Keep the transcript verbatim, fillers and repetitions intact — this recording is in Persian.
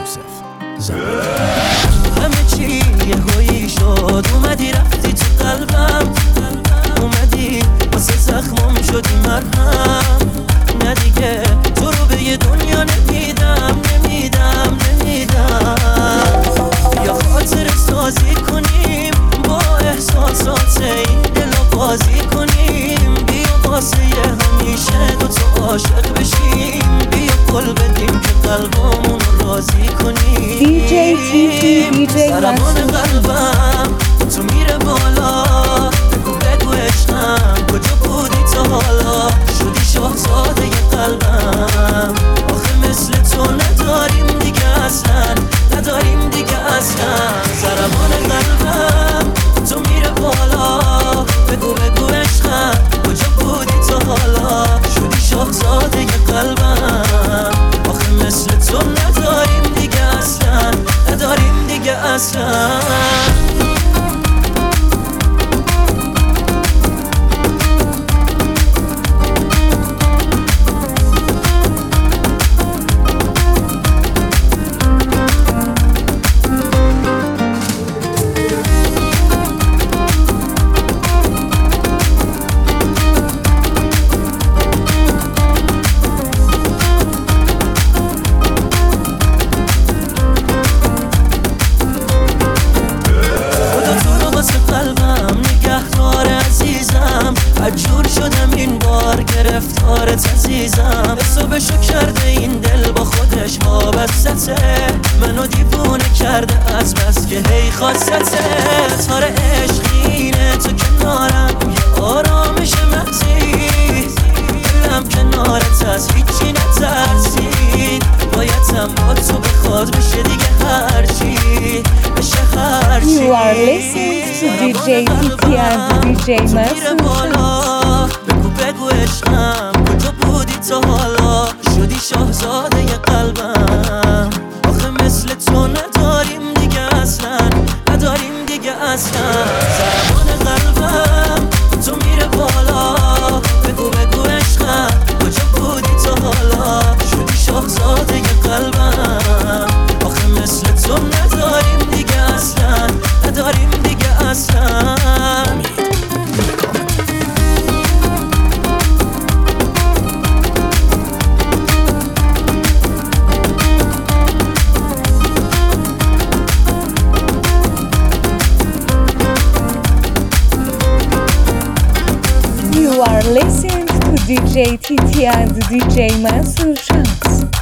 یوسف زمان همه چی یه هایی شد، اومدی رفتی تو قلبم، اومدی واسه زخمم شدی مرهم. نه دیگه تو رو به یه دنیا نمیدم نمیدم نمیدم. یا خاطر سازی کنیم با احساسات این دل بازی کنیم. بیا واسه همیشه دو تا عاشق بشیم. بیا قول بدیم که قلبمون رو راضی کنیم. دی جی تی تی دی جی سرمان قلبم تو میره بالا. بگو بگو عشقم کجا بودی تا حالا؟ شدی شاهزاده قلبم. آخه مثل تو نداریم دیگه اصلا، نداریم دیگه اصلا. سرمان قلبم تو میره بالا. بگو بگو عشقم کجا بودی تا حالا؟ شدی شاهزاده قلبم. آخه مثل تو نداریم دیگه اصلا، نداریم دیگه اصلا. جور شدم این بار گرفتارت عزیزم. حسابشو کرده این دل با خودش وابسته. منو دیوونه کرده از بس که هی خواسته. تار عشقینه تو کنارم یه آرامش محضی. دلم کنارت از هیچی نترسید. بایدم با تو بخواد بشه دیگه هرچی بشه هرچی. You are listening to دی جی تی تی and دی جی Masoor. بگو بگو عشقم کجا بودی تا حالا؟ شدی شاهزاده قلبم. آخه مثل تو نداریم دیگه اصلا، نداریم دیگه اصلا. زمان قلبم تو میره بالا. بگو بگو عشقم کجا بودی تا حالا؟ شدی شاهزاده قلبم. آخه مثل تو نداریم دیگه اصلا، نداریم دیگه اصلا. You are listening to دی جی تی تی and دی جی Masoor Shams.